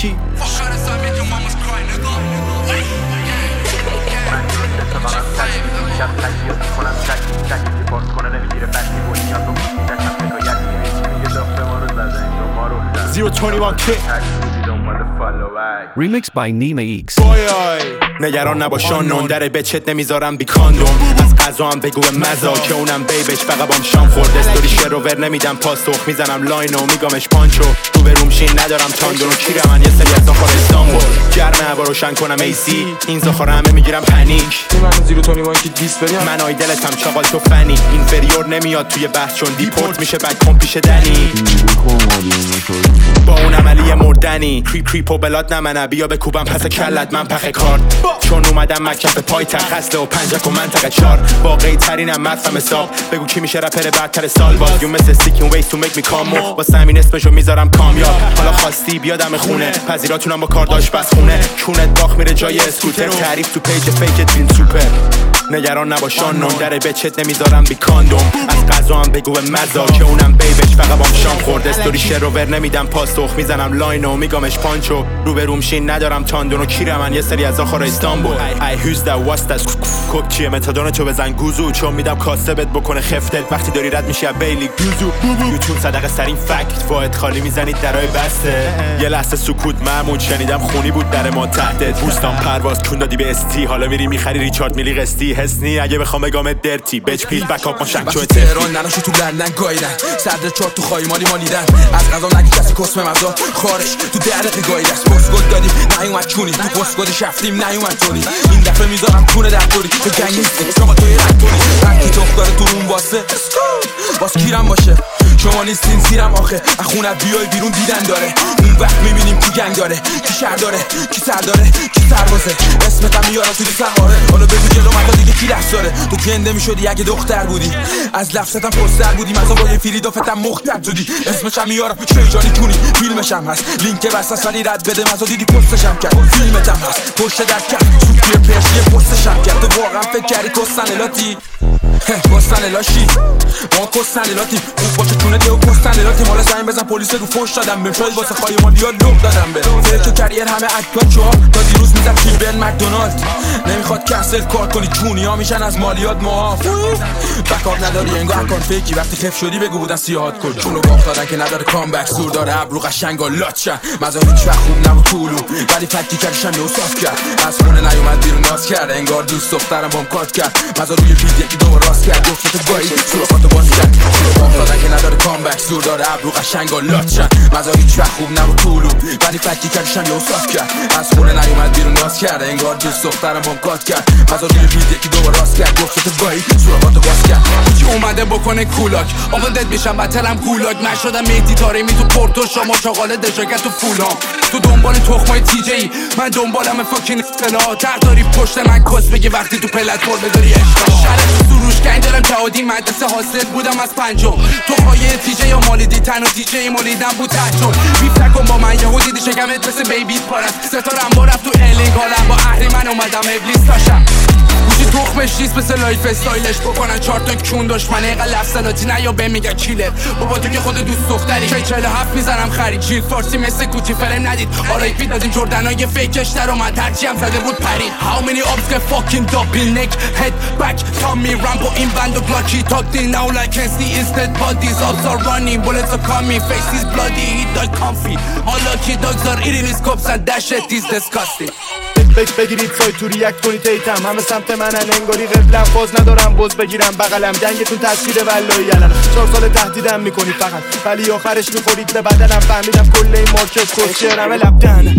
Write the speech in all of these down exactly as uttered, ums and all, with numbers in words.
کی زیرو بیست و یک کی Remixed by Nima X. نگران نباشان نون در بچت نمیذارم بی کاندوم از قضا هم بگو به مزا که اونم بیبش فقط بام شام خورد استوری شروور نمیدم پاسخ میزنم لاینو میگامش پانچو رو به رومشین ندارم تاندون و کیرم من یه سری از آخر استانبول گرمه با روشن کنم ایسی این زخاره همه میگیرم پنیک من زیرو بیست و یک کی دیس بریم من آیدلتم چاقال تو فنی اینفریور نمیاد توی بحث چون دیپورت میشه بک کن پیش دنی با اون عملی مردنی کریپ کریپ و بلاد نمنه بیا بکوبم پس کلت من پخ کارد چون اومدم مکف پای تخصله و پنجک و منطقه چار واقعی ترینم مفهم حساب بگو کی میشه رپر برتر سال باز یو مثل سیکین ویس تو میک می کامو واسه همین اسمشو میذارم کامیاب حالا خواستی بیادم خونه پذیراتونم با کارداش بس خونه چونت باخ میره جای اسکوتر تعریف تو پیج فیکت فیلم سوپر نگران نباشان نون در بچت نمیذارم بی کاندوم از قضا هم بگو به مزا که اونم بیبش فقط بام شام خورد استوری شروور نمیدم پاسخ میزنم لاینو میگامش پانچو رو به رومشین ندارم تاندون و کیرم من یه سری از آخر استانبول ای هوز دا واستاس کوک چیه متادون تو بزن گوزو چون میدم کاسبت بکنه خفتت وقتی داری رد میشی بیلی گوزو یوتیوب صدقه سرین فکت فایت خالی میزنید درای بسته یه لحظه سکوت محمود شنیدم خونی بود در ما تحتت بوستان پرواز کون دادی به استی حالا میری میخری ریچارد میلی قسطی حسنی اگه بخوام بگم درتی بچ پیل بک اپ ماشک چو تهران نناشو تو لندن گایدن صدر چارت تو خای مالی مالیدن از غذا نگی کسی کسم مزا خارج تو درق گایدن پست گل دادیم نیومد چونی تو پست گل شفتیم نیومد تونی این دفعه میذارم کونه در دوری تو گنگ نیستی شما توی رنگونی وقتی تو داره تو اون واسه باز کیرم باشه شما نیستین سیرم آخه اخونت بیای بیرون دیدن داره اون وقت میبینیم کی گنگ داره کی شهر داره کی سر داره کی سربازه اسمت هم میارم تو سواره حالا بگو جلو متا دیگه کی لفظ داره تو جنده میشدی اگه دختر بودی از لفظتم پستر بودی مزا با یه فریدافتم مختر زودی اسمش هم میارم شیجانی کونی فیلمش هم هست لینک واسه ولی رد بده مزا دیدی پستش هم کرد فیلمت هم هست پشت در کرد سوپر پرشی پستش هم کرد تو واقعا فکر کردی کستن الاتی کستن الاشی ما کستن الاتی خوب باشه چونه دیو کستن الاتی مالا زمین بزن پلیس رو فوش دادم بهم شاید واسه خواهی مالی ها لوب دادم بهم فکر کریر همه اکتا چهار تا دیروز میزد کیبل مکدونالد نمیخواد کنسل کار کنی چونی ها میشن از مالیات معاف بکاب نداری انگار اکانت فیکی وقتی خف شدی بگو بودن سیاحت کن چونو باخت دادن که نداره کامبک سور داره ابرو قشنگا لاتشن مزا هیچ وقت خوب نبود طولو ولی فکتی کردشم یوساف کرد از خونه نیومد بیرون ناز کرد انگار دوست دخترم بام کات کرد مزا روی بیت یکی دو راست کرد گفتو گایی سوراخاتو باز کرد چونو باخت دادن که نداره کامبک سور داره ابرو قشنگا لاتشن مزا هیچ وقت خوب نبود طولو ولی فکتی کردشم یوساف کرد از خونه نیومد بیرون ناز کرد انگار دوست دخترم بام کات کرد مزا روی بیت یکی دو راست کرد گفتو گایی سوراخاتو باز کرد چی اومده بکنه کولاک آوندت میشم بدترم کولاک من شدم مهدی تاریمی تو پورتو شما چاقاله دژاکت تو فولام تو دنبال تخمای تی جی من دنبالم فاکین اصطلاح داری پشت من کس بگی وقتی تو پلتفرم بذاری اشتباه شرط سروش کنگ دارم جهادی مدرسه حاصل بودم از پنجم تو خواهی تی جی یا مالیدی تنها تی جی مالیدم بود تحتون بیف نکن با من یهو دیدی شکمت مثل بیبیت پارم ستارم با رفت تو الینگ حالم با اهریمن اومدم ابلیس تاشم گوشی تخمش نیست مثل لایف استایلش بکنن چهار تا کون دشمنه اینقدر لفظاتی نه یا به میگه کیلر بابا تو که خود دوست دختری کی چهل و هفت میزنم خرید جیل فارسی مثل کوچی فرم ندید آرای پی دادیم جردنای فیکش در اومد هرچی هم زده بود پرید How many ops get fucking double neck head back Tommy Rambo این بند و گلاکی talked in now like can see instead bodies ops are running bullets are coming face is bloody he died comfy all lucky dogs are eating his cups and that shit is disgusting بک بگیرید سایت تو ریاکت کنید تیتم همه سمت منن انگاری قبلم باز ندارم باز بگیرم بغلم دنگتون تسکیر والایی علم چهار سال تهدیدم میکنید فقط ولی آخرش میخورید به بدنم فهمیدم کل این مارکت کسچرمه لبدن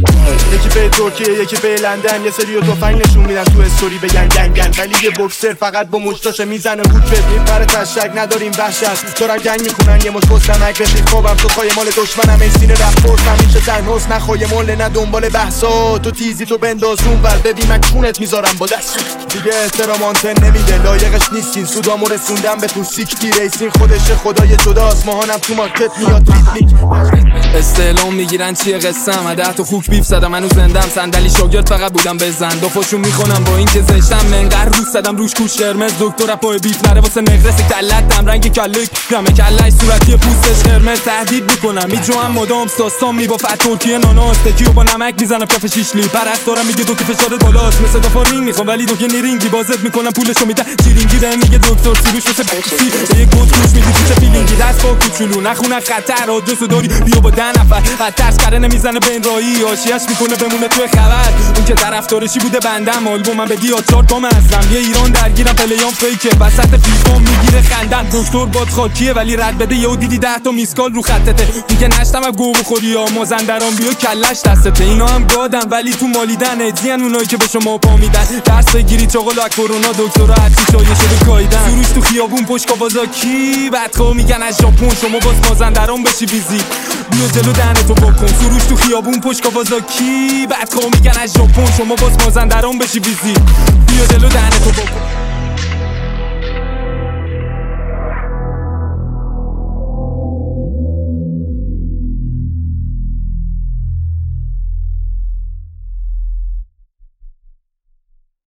یکی به ترکیه یکی به لندن یه سری تفنگ نشون میدن تو استوری بگن گنگ گنگ ولی یه بوکسر فقط با مشتاشه میزنه بود بد میپره تشک نداریم وحشت دارن گنگ میکنن یه مش کستم اگرسیو خوابم تو خواهی مال دشمنم این سینه رفت پرسم میشه تنهاست نخواهی مال نه دنبال بحثا تو تیزی تو بنداز اون ور ببین من کونت میذارم با دست دیگه احترام آنتن نمیده لایقش نیستین سودامو رسوندم به تو سیکتی ریسین خودش خدای جداست ماهانم تو مارکت میاد ریتمیک استعلام میگیرن چیه قسم ده تو خوک بیف زدم منو زندم صندلی شاگرد فقط بودم بزن دو فوشون میخونم با این که زشتم منقدر پوست زدم روش کوش قرمز دکتر پای بیف نره واسه نقرس کلتم رنگ کلک رمه کلش صورتی پوستش قرمز تهدید میکنم میجو هم مدام ساستان میبافت ترکیه ناناس تکیو با نمک میزنم کف شیشلی پرستارم میگه دو که فشارت بالاست مثل دافارین میخوام ولی دو که نیرینگی بازت میکنم پولشو میدن چیرینگی ده میگه دکتر سروش واسه بکسی یه گود گوش میدی چه فیلینگی دست با کوچولو نخونه خطر آدرسو داری بیا با ده نفر خطرش کره نمیزنه بین راهی آشیاش میکنه بمونه توی خبر اون که طرفدارشی بوده بندم آلبومم بگی یا چهار تا مزرم یه ایران درگیرم پلیام فیکه وسط فیفام میگیره خندن دکتر باد خاکیه ولی رد بده یهو دیدی ده تا میسکال رو خطته میگه نشتم گو بخوری یا مازندران بیا کلش دستته اینا هم گادن ولی تو مالیدن ادیان اونایی که به شما پا میدن درس بگیری چاقل از کرونا دکترا هرچی شایع شده کایدن سروش تو خیابون پشت کاوازاکی بدخوا میگن از ژاپن شما باز مازندران بشی ویزیت بیا جلو دهنتو بکن سروش تو خیابون پشت کاوازاکی بدخوا میگن از ژاپن شما باز مازندران بشی ویزیت بیا جلو دهنتو